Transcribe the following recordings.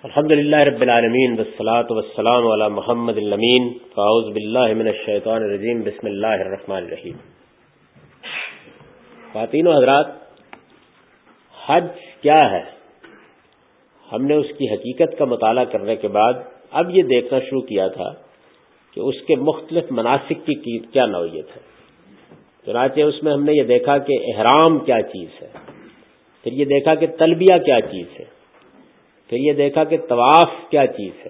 الحمدللہ رب العالمین والصلاة والسلام علی محمد الامین فاعوذ باللہ من الشیطان الرجیم بسم اللہ الرحمن الرحیم۔ خواتین و حضرات، حج کیا ہے؟ ہم نے اس کی حقیقت کا مطالعہ کرنے کے بعد اب یہ دیکھنا شروع کیا تھا کہ اس کے مختلف مناسک کی کیا نوعیت ہے۔ چنانچہ اس میں ہم نے یہ دیکھا کہ احرام کیا چیز ہے، پھر یہ دیکھا کہ تلبیہ کیا چیز ہے، پھر یہ دیکھا کہ طواف کیا چیز ہے،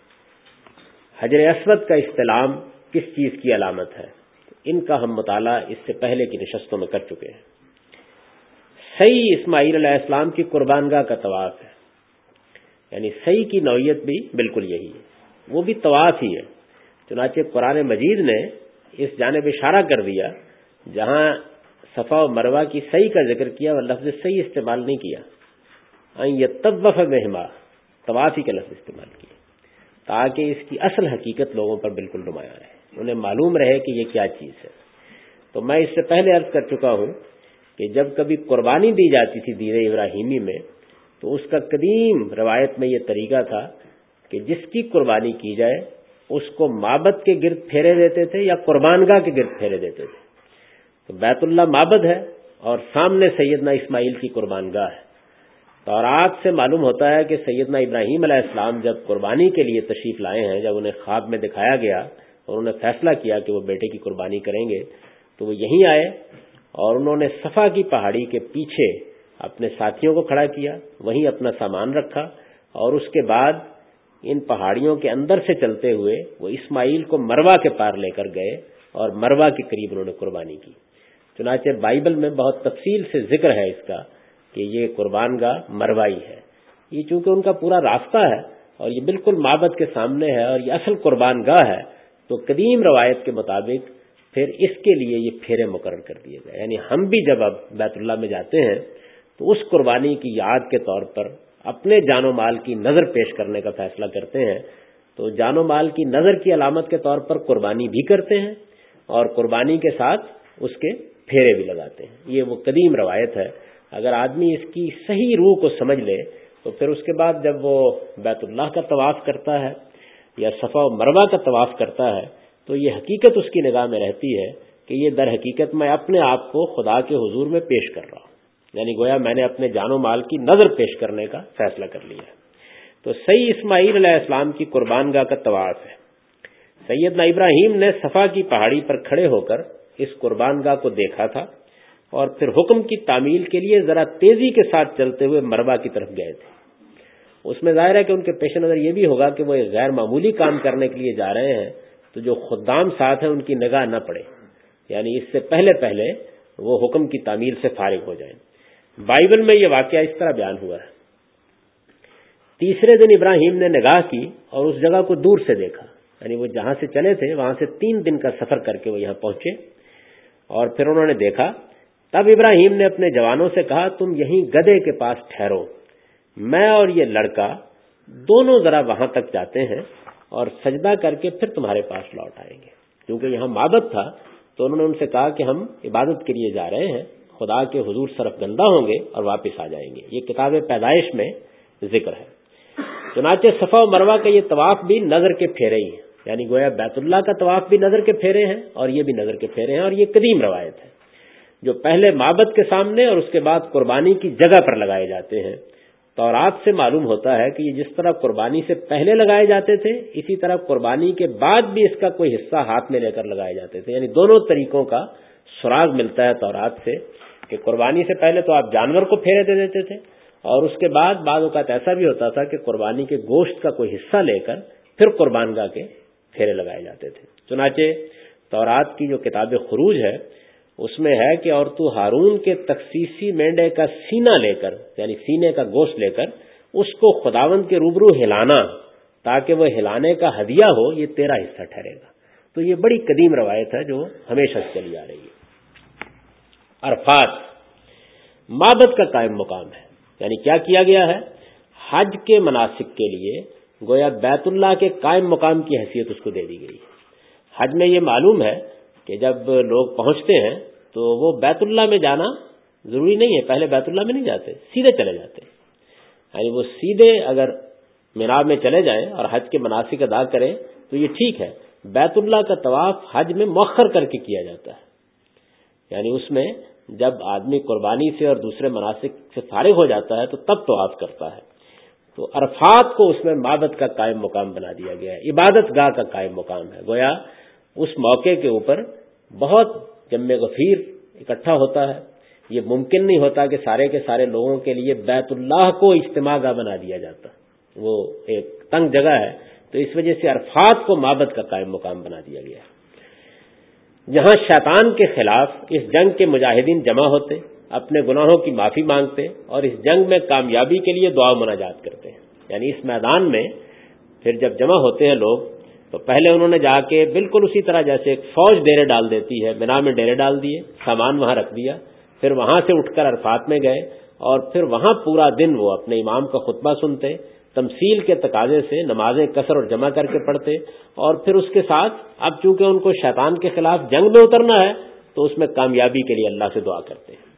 حجر اسود کا استلام کس چیز کی علامت ہے۔ ان کا ہم مطالعہ اس سے پہلے کی نشستوں میں کر چکے ہیں۔ صحیح اسماعیل علیہ السلام کی قربانگاہ کا طواف ہے، یعنی صحیح کی نوعیت بھی بالکل یہی ہے، وہ بھی طواف ہی ہے۔ چنانچہ قرآن مجید نے اس جانب اشارہ کر دیا، جہاں صفا و مروہ کی صحیح کا ذکر کیا اور لفظ صحیح استعمال نہیں کیا، یطوف بہما، طوافی کا لفظ استعمال کیا، تاکہ اس کی اصل حقیقت لوگوں پر بالکل نمایاں رہے، انہیں معلوم رہے کہ یہ کیا چیز ہے۔ تو میں اس سے پہلے عرض کر چکا ہوں کہ جب کبھی قربانی دی جاتی تھی دین ابراہیمی میں، تو اس کا قدیم روایت میں یہ طریقہ تھا کہ جس کی قربانی کی جائے اس کو معبد کے گرد پھیرے دیتے تھے یا قربانگاہ کے گرد پھیرے دیتے تھے۔ تو بیت اللہ معبد ہے اور سامنے سیدنا اسماعیل کی قربانگاہ ہے۔ تورات سے معلوم ہوتا ہے کہ سیدنا ابراہیم علیہ السلام جب قربانی کے لیے تشریف لائے ہیں، جب انہیں خواب میں دکھایا گیا اور انہوں نے فیصلہ کیا کہ وہ بیٹے کی قربانی کریں گے، تو وہ یہیں آئے اور انہوں نے صفا کی پہاڑی کے پیچھے اپنے ساتھیوں کو کھڑا کیا، وہیں اپنا سامان رکھا، اور اس کے بعد ان پہاڑیوں کے اندر سے چلتے ہوئے وہ اسماعیل کو مروہ کے پار لے کر گئے اور مروہ کے قریب انہوں نے قربانی کی۔ چنانچہ بائبل میں بہت تفصیل سے ذکر ہے اس کا کہ یہ قربان گاہ مروائی ہے۔ یہ چونکہ ان کا پورا راستہ ہے اور یہ بالکل معبد کے سامنے ہے اور یہ اصل قربان گاہ ہے، تو قدیم روایت کے مطابق پھر اس کے لیے یہ پھیرے مقرر کر دیے گئے۔ یعنی ہم بھی جب اب بیت اللہ میں جاتے ہیں تو اس قربانی کی یاد کے طور پر اپنے جان و مال کی نظر پیش کرنے کا فیصلہ کرتے ہیں، تو جان و مال کی نظر کی علامت کے طور پر قربانی بھی کرتے ہیں اور قربانی کے ساتھ اس کے پھیرے بھی لگاتے ہیں۔ یہ وہ قدیم روایت ہے۔ اگر آدمی اس کی صحیح روح کو سمجھ لے تو پھر اس کے بعد جب وہ بیت اللہ کا طواف کرتا ہے یا صفا و مروہ کا طواف کرتا ہے تو یہ حقیقت اس کی نگاہ میں رہتی ہے کہ یہ در حقیقت میں اپنے آپ کو خدا کے حضور میں پیش کر رہا ہوں، یعنی گویا میں نے اپنے جان و مال کی نظر پیش کرنے کا فیصلہ کر لیا ہے۔ تو صحیح اسماعیل علیہ السلام کی قربانگاہ کا طواف ہے۔ سیدنا ابراہیم نے صفا کی پہاڑی پر کھڑے ہو کر اس قربانگاہ کو دیکھا تھا اور پھر حکم کی تعمیل کے لیے ذرا تیزی کے ساتھ چلتے ہوئے مروہ کی طرف گئے تھے۔ اس میں ظاہر ہے کہ ان کے پیش نظر یہ بھی ہوگا کہ وہ ایک غیر معمولی کام کرنے کے لیے جا رہے ہیں، تو جو خدام ساتھ ہیں ان کی نگاہ نہ پڑے، یعنی اس سے پہلے وہ حکم کی تعمیل سے فارغ ہو جائیں۔ بائبل میں یہ واقعہ اس طرح بیان ہوا ہے۔ تیسرے دن ابراہیم نے نگاہ کی اور اس جگہ کو دور سے دیکھا، یعنی وہ جہاں سے چلے تھے وہاں سے 3 دن کا سفر کر کے وہ یہاں پہنچے، اور پھر انہوں نے دیکھا۔ تب ابراہیم نے اپنے جوانوں سے کہا، تم یہیں گدھے کے پاس ٹھہرو، میں اور یہ لڑکا دونوں ذرا وہاں تک جاتے ہیں اور سجدہ کر کے پھر تمہارے پاس لوٹ آئیں گے۔ کیونکہ یہاں معبد تھا تو انہوں نے ان سے کہا کہ ہم عبادت کے لیے جا رہے ہیں، خدا کے حضور سرف گندہ ہوں گے اور واپس آ جائیں گے۔ یہ کتاب پیدائش میں ذکر ہے۔ چنانچہ صفا و مروہ کا یہ طواف بھی نظر کے پھیرے ہی ہیں، یعنی گویا بیت اللہ کا طواف بھی نظر کے پھیرے ہیں اور یہ بھی نظر کے پھیرے ہیں، اور یہ قدیم روایت ہے جو پہلے معبد کے سامنے اور اس کے بعد قربانی کی جگہ پر لگائے جاتے ہیں۔ تورات سے معلوم ہوتا ہے کہ یہ جس طرح قربانی سے پہلے لگائے جاتے تھے، اسی طرح قربانی کے بعد بھی اس کا کوئی حصہ ہاتھ میں لے کر لگائے جاتے تھے، یعنی دونوں طریقوں کا سراغ ملتا ہے تورات سے کہ قربانی سے پہلے تو آپ جانور کو پھیرے دے دیتے تھے، اور اس کے بعد بعض اوقات ایسا بھی ہوتا تھا کہ قربانی کے گوشت کا کوئی حصہ لے کر پھر قربان گاہ کے پھیرے لگائے جاتے تھے۔ چنانچہ تورات کی جو کتاب خروج ہے اس میں ہے کہ اور تو ہارون کے تخصیصی مینڈے کا سینہ لے کر، یعنی سینے کا گوشت لے کر اس کو خداوند کے روبرو ہلانا تاکہ وہ ہلانے کا ہدیہ ہو، یہ تیرا حصہ ٹھہرے گا۔ تو یہ بڑی قدیم روایت ہے جو ہمیشہ سے چلی آ رہی ہے۔ عرفات معبد کا قائم مقام ہے، یعنی کیا کیا گیا ہے؟ حج کے مناسک کے لیے گویا بیت اللہ کے قائم مقام کی حیثیت اس کو دے دی گئی ہے۔ حج میں یہ معلوم ہے کہ جب لوگ پہنچتے ہیں تو وہ بیت اللہ میں جانا ضروری نہیں ہے، پہلے بیت اللہ میں نہیں جاتے، سیدھے چلے جاتے ہیں، یعنی وہ سیدھے اگر مینا میں چلے جائیں اور حج کے مناسک ادا کریں تو یہ ٹھیک ہے. بیت اللہ کا طواف حج میں مؤخر کر کے کیا جاتا ہے، یعنی اس میں جب آدمی قربانی سے اور دوسرے مناسک سے فارغ ہو جاتا ہے تو تب طواف کرتا ہے. تو عرفات کو اس میں معبد کا قائم مقام بنا دیا گیا ہے، عبادت گاہ کا قائم مقام ہے. گویا اس موقع کے اوپر بہت جمع غفیر اکٹھا ہوتا ہے. یہ ممکن نہیں ہوتا کہ سارے کے سارے لوگوں کے لیے بیت اللہ کو اجتماع گاہ بنا دیا جاتا، وہ ایک تنگ جگہ ہے. تو اس وجہ سے عرفات کو معبد کا قائم مقام بنا دیا گیا ہے، جہاں شیطان کے خلاف اس جنگ کے مجاہدین جمع ہوتے، اپنے گناہوں کی معافی مانگتے اور اس جنگ میں کامیابی کے لیے دعا و مناجات کرتے ہیں. یعنی اس میدان میں پھر جب جمع ہوتے ہیں لوگ تو پہلے انہوں نے جا کے بالکل اسی طرح جیسے ایک فوج ڈیرے ڈال دیتی ہے، مینا میں ڈیرے ڈال دیے، سامان وہاں رکھ دیا، پھر وہاں سے اٹھ کر عرفات میں گئے اور پھر وہاں پورا دن وہ اپنے امام کا خطبہ سنتے، تمثیل کے تقاضے سے نمازیں قصر اور جمع کر کے پڑھتے، اور پھر اس کے ساتھ اب چونکہ ان کو شیطان کے خلاف جنگ میں اترنا ہے تو اس میں کامیابی کے لیے اللہ سے دعا کرتے ہیں.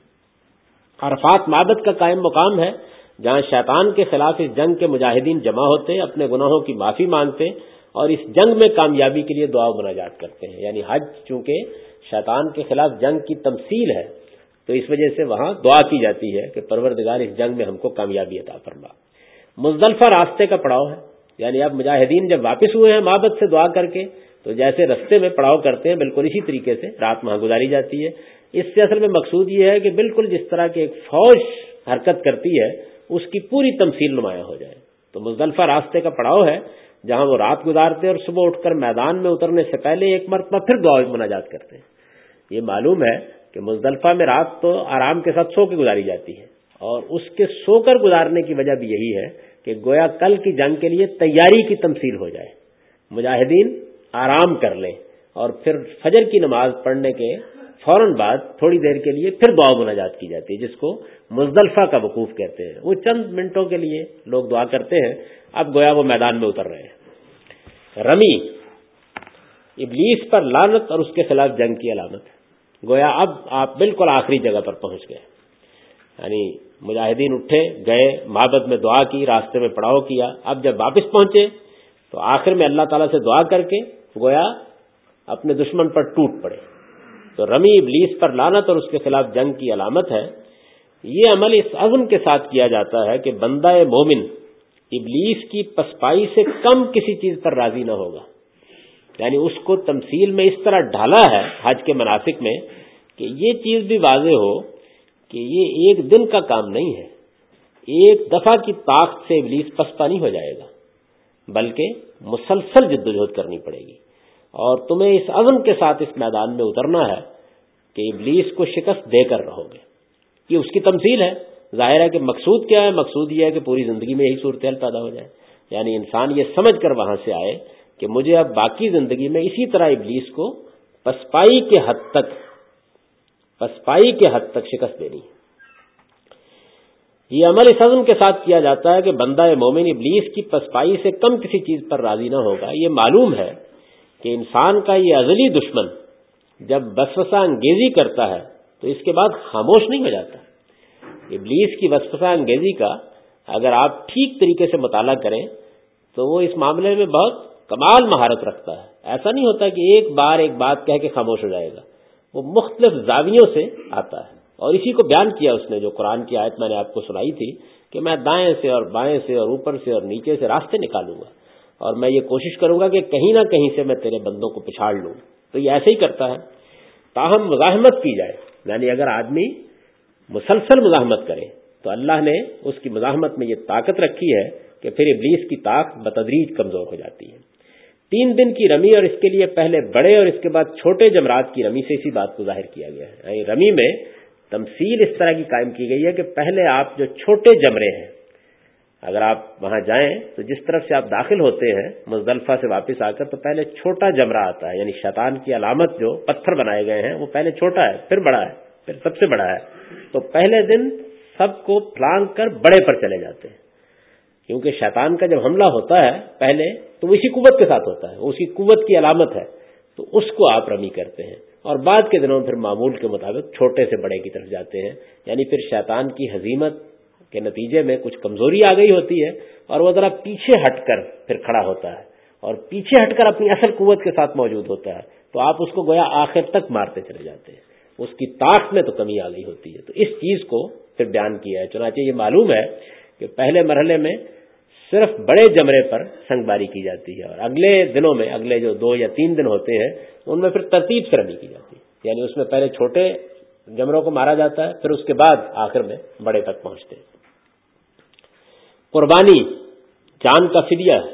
عرفات معبد کا قائم مقام ہے جہاں شیطان کے خلاف اس جنگ کے مجاہدین جمع ہوتے، اپنے گناہوں کی معافی مانگتے اور اس جنگ میں کامیابی کے لیے دعا و مناجات کرتے ہیں. یعنی حج چونکہ شیطان کے خلاف جنگ کی تمثیل ہے تو اس وجہ سے وہاں دعا کی جاتی ہے کہ پروردگار اس جنگ میں ہم کو کامیابی عطا فرما. مزدلفہ راستے کا پڑاؤ ہے، یعنی اب مجاہدین جب واپس ہوئے ہیں معبد سے دعا کر کے تو جیسے رستے میں پڑاؤ کرتے ہیں بالکل اسی طریقے سے رات وہاں گزاری جاتی ہے. اس سے اصل میں مقصود یہ ہے کہ بالکل جس طرح کی ایک فوج حرکت کرتی ہے اس کی پوری تمثیل نمایاں ہو جائے. تو مزدلفہ راستے کا پڑاؤ ہے جہاں وہ رات گزارتے اور صبح اٹھ کر میدان میں اترنے سے پہلے ایک مرتبہ پھر دعا مناجات کرتے ہیں. یہ معلوم ہے کہ مزدلفہ میں رات تو آرام کے ساتھ سو کے گزاری جاتی ہے، اور اس کے سو کر گزارنے کی وجہ بھی یہی ہے کہ گویا کل کی جنگ کے لیے تیاری کی تمثیل ہو جائے، مجاہدین آرام کر لیں اور پھر فجر کی نماز پڑھنے کے فوراً بعد تھوڑی دیر کے لیے پھر دعا مناجات کی جاتی ہے، جس کو مزدلفہ کا وقوف کہتے ہیں. وہ چند منٹوں کے لیے لوگ دعا کرتے ہیں، اب گویا وہ میدان میں اتر رہے ہیں. رمی ابلیس پر لعنت اور اس کے خلاف جنگ کی علامت ہے. گویا اب آپ بالکل آخری جگہ پر پہنچ گئے، یعنی مجاہدین اٹھے گئے معبد میں دعا کی، راستے میں پڑاؤ کیا. اب جب واپس پہنچے تو آخر میں اللہ تعالیٰ سے دعا کر کے گویا اپنے دشمن پر ٹوٹ پڑے. تو رمی ابلیس پر لعنت اور اس کے خلاف جنگ کی علامت ہے. یہ عمل اس عزم کے ساتھ کیا جاتا ہے کہ بندہ مومن ابلیس کی پسپائی سے کم کسی چیز پر راضی نہ ہوگا. یعنی اس کو تمثیل میں اس طرح ڈھالا ہے حج کے مناسک میں کہ یہ چیز بھی واضح ہو کہ یہ ایک دن کا کام نہیں ہے، ایک دفعہ کی طاقت سے ابلیس پسپا نہیں ہو جائے گا، بلکہ مسلسل جدوجہد کرنی پڑے گی. اور تمہیں اس عزم کے ساتھ اس میدان میں اترنا ہے کہ ابلیس کو شکست دے کر رہو گے. یہ اس کی تمثیل ہے. ظاہر ہے کہ مقصود کیا ہے؟ مقصود یہ ہے کہ پوری زندگی میں یہی صورتحال پیدا ہو جائے، یعنی انسان یہ سمجھ کر وہاں سے آئے کہ مجھے اب باقی زندگی میں اسی طرح ابلیس کو پسپائی کے حد تک شکست دینی. یہ عمل اس عزم کے ساتھ کیا جاتا ہے کہ بندہ مومن ابلیس کی پسپائی سے کم کسی چیز پر راضی نہ ہوگا. یہ معلوم ہے کہ انسان کا یہ ازلی دشمن جب وسوسہ انگیزی کرتا ہے تو اس کے بعد خاموش نہیں ہو جاتا. ابلیس کی وسوسہ انگیزی کا اگر آپ ٹھیک طریقے سے مطالعہ کریں تو وہ اس معاملے میں بہت کمال مہارت رکھتا ہے. ایسا نہیں ہوتا کہ ایک بار ایک بات کہہ کے خاموش ہو جائے گا، وہ مختلف زاویوں سے آتا ہے. اور اسی کو بیان کیا اس نے جو قرآن کی آیت میں نے آپ کو سنائی تھی کہ میں دائیں سے اور بائیں سے اور اوپر سے اور نیچے سے راستے نکالوں گا اور میں یہ کوشش کروں گا کہ کہیں نہ کہیں سے میں تیرے بندوں کو پچھاڑ لوں. تو یہ ایسے ہی کرتا ہے. تاہم مزاحمت کی جائے، یعنی اگر آدمی مسلسل مزاحمت کرے تو اللہ نے اس کی مزاحمت میں یہ طاقت رکھی ہے کہ پھر ابلیس کی طاقت بتدریج کمزور ہو جاتی ہے. 3 دن کی رمی اور اس کے لیے پہلے بڑے اور اس کے بعد چھوٹے جمرات کی رمی سے اسی بات کو ظاہر کیا گیا ہے. یعنی رمی میں تمثیل اس طرح کی قائم کی گئی ہے کہ پہلے آپ جو چھوٹے جمرے ہیں اگر آپ وہاں جائیں تو جس طرف سے آپ داخل ہوتے ہیں مزدلفہ سے واپس آ کر تو پہلے چھوٹا جمرہ آتا ہے، یعنی شیطان کی علامت جو پتھر بنائے گئے ہیں وہ پہلے چھوٹا ہے، پھر بڑا ہے، پھر سب سے بڑا ہے. تو پہلے دن سب کو پھلانگ کر بڑے پر چلے جاتے ہیں، کیونکہ شیطان کا جب حملہ ہوتا ہے پہلے تو وہ اسی قوت کے ساتھ ہوتا ہے، وہ اسی قوت کی علامت ہے، تو اس کو آپ رمی کرتے ہیں. اور بعد کے دنوں پھر معمول کے مطابق چھوٹے سے بڑے کی طرف جاتے ہیں. یعنی پھر شیطان کی ہزیمت کہ نتیجے میں کچھ کمزوری آ گئی ہوتی ہے اور وہ ذرا پیچھے ہٹ کر پھر کھڑا ہوتا ہے اور پیچھے ہٹ کر اپنی اصل قوت کے ساتھ موجود ہوتا ہے، تو آپ اس کو گویا آخر تک مارتے چلے جاتے ہیں، اس کی طاقت میں تو کمی آ گئی ہوتی ہے۔ تو اس چیز کو پھر بیان کیا ہے، چنانچہ یہ معلوم ہے کہ پہلے مرحلے میں صرف بڑے جمرے پر سنگ باری کی جاتی ہے اور اگلے دنوں میں، اگلے جو 2 یا 3 دن ہوتے ہیں ان میں پھر ترتیب سے رمی کی جاتی ہے، یعنی اس میں پہلے چھوٹے جمروں کو مارا جاتا ہے، پھر اس کے بعد آخر میں بڑے تک پہنچتے ہیں۔ قربانی جان کا فدیہ ہے،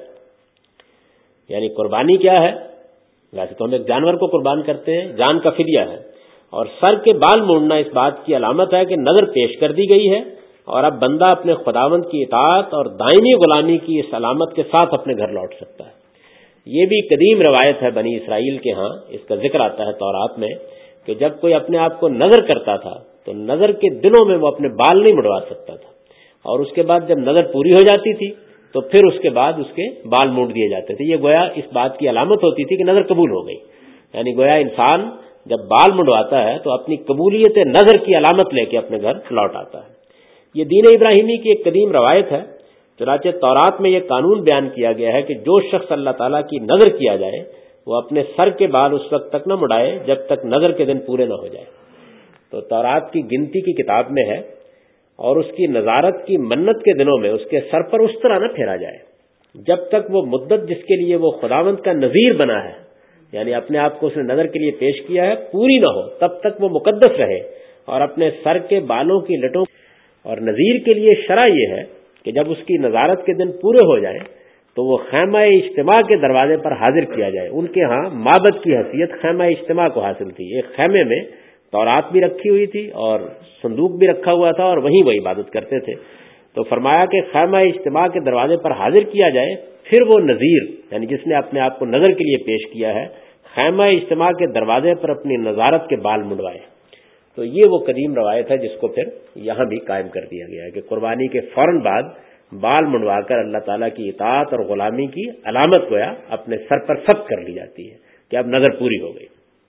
یعنی قربانی کیا ہے؟ ویسے تو ہم ایک جانور کو قربان کرتے ہیں، جان کا فدیہ ہے، اور سر کے بال موڑنا اس بات کی علامت ہے کہ نظر پیش کر دی گئی ہے اور اب بندہ اپنے خداوند کی اطاعت اور دائمی غلامی کی اس علامت کے ساتھ اپنے گھر لوٹ سکتا ہے۔ یہ بھی قدیم روایت ہے بنی اسرائیل کے ہاں، اس کا ذکر آتا ہے تورات میں کہ جب کوئی اپنے آپ کو نظر کرتا تھا تو نظر کے دنوں میں وہ اپنے بال نہیں مڑوا سکتا تھا، اور اس کے بعد جب نظر پوری ہو جاتی تھی تو پھر اس کے بعد اس کے بال موڑ دیے جاتے تھے۔ یہ گویا اس بات کی علامت ہوتی تھی کہ نظر قبول ہو گئی، یعنی گویا انسان جب بال منڈواتا ہے تو اپنی قبولیت نظر کی علامت لے کے اپنے گھر لوٹ آتا ہے۔ یہ دین ابراہیمی کی ایک قدیم روایت ہے، چنانچہ تورات میں یہ قانون بیان کیا گیا ہے کہ جو شخص اللہ تعالیٰ کی نظر کیا جائے وہ اپنے سر کے بال اس وقت تک نہ مڑائے جب تک نظر کے دن پورے نہ ہو جائے۔ تو تورات کی گنتی کی کتاب میں ہے، اور اس کی نظارت کی منت کے دنوں میں اس کے سر پر اس طرح نہ پھیرا جائے جب تک وہ مدت جس کے لیے وہ خداوند کا نذیر بنا ہے، یعنی اپنے آپ کو اس نے نظر کے لیے پیش کیا ہے، پوری نہ ہو، تب تک وہ مقدس رہے اور اپنے سر کے بالوں کی لٹوں۔ اور نذیر کے لیے شرع یہ ہے کہ جب اس کی نظارت کے دن پورے ہو جائیں تو وہ خیمہ اجتماع کے دروازے پر حاضر کیا جائے۔ ان کے ہاں معبد کی حیثیت خیمہ اجتماع کو حاصل تھی، ایک خیمے میں تورات بھی رکھی ہوئی تھی اور صندوق بھی رکھا ہوا تھا اور وہیں وہ عبادت کرتے تھے۔ تو فرمایا کہ خیمہ اجتماع کے دروازے پر حاضر کیا جائے، پھر وہ نذیر یعنی جس نے اپنے آپ کو نظر کے لیے پیش کیا ہے خیمہ اجتماع کے دروازے پر اپنی نظارت کے بال منڈوائے۔ تو یہ وہ قدیم روایت ہے جس کو پھر یہاں بھی قائم کر دیا گیا ہے کہ قربانی کے فوراً بعد بال منڈوا کر اللہ تعالیٰ کی اطاعت اور غلامی کی علامت گویا اپنے سر پر ثبت کر لی جاتی ہے کہ اب نظر پوری ہو گئی۔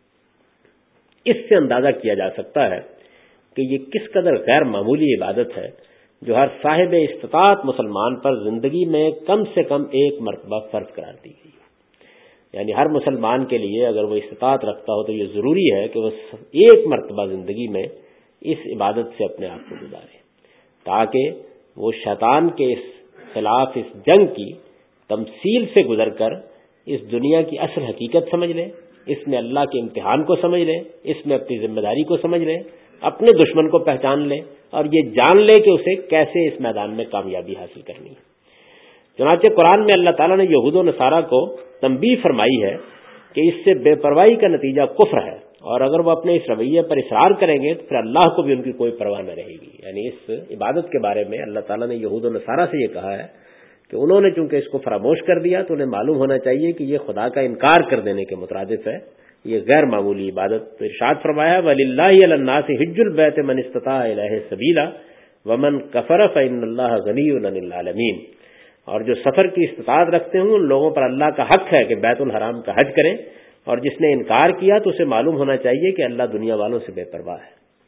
اس سے اندازہ کیا جا سکتا ہے کہ یہ کس قدر غیر معمولی عبادت ہے جو ہر صاحب استطاعت مسلمان پر زندگی میں کم سے کم ایک مرتبہ فرض قرار دی گئی، یعنی ہر مسلمان کے لیے اگر وہ استطاعت رکھتا ہو تو یہ ضروری ہے کہ وہ ایک مرتبہ زندگی میں اس عبادت سے اپنے آپ کو گزارے، تاکہ وہ شیطان کے اس خلاف اس جنگ کی تمثیل سے گزر کر اس دنیا کی اصل حقیقت سمجھ لے، اس میں اللہ کے امتحان کو سمجھ لے، اس میں اپنی ذمہ داری کو سمجھ لے، اپنے دشمن کو پہچان لے اور یہ جان لے کہ اسے کیسے اس میدان میں کامیابی حاصل کرنی ہے۔ چنانچہ قرآن میں اللہ تعالیٰ نے یہود و نصارہ کو تنبیہ فرمائی ہے کہ اس سے بے پرواہی کا نتیجہ کفر ہے، اور اگر وہ اپنے اس رویے پر اصرار کریں گے تو پھر اللہ کو بھی ان کی کوئی پرواہ نہ رہے گی۔ یعنی اس عبادت کے بارے میں اللہ تعالیٰ نے یہود و نصارہ سے یہ کہا ہے کہ انہوں نے چونکہ اس کو فراموش کر دیا تو انہیں معلوم ہونا چاہیے کہ یہ خدا کا انکار کر دینے کے مترادف ہے، یہ غیر معمولی عبادت۔ تو ارشاد فرمایا وَلِلَّهِ عَلَى النَّاسِ حِجُّ الْبَيْتِ مَنِ اسْتَطَاعَ إِلَيْهِ سَبِيلًا وَمَنْ كَفَرَ فَإِنَّ اللَّهَ غَنِيٌّ عَنِ الْعَالَمِينَ۔ اور جو سفر کی استطاعت رکھتے ہوں ان لوگوں پر اللہ کا حق ہے کہ بیت الحرام کا حج کریں، اور جس نے انکار کیا تو اسے معلوم ہونا چاہیے کہ اللہ دنیا والوں سے بے پرواہ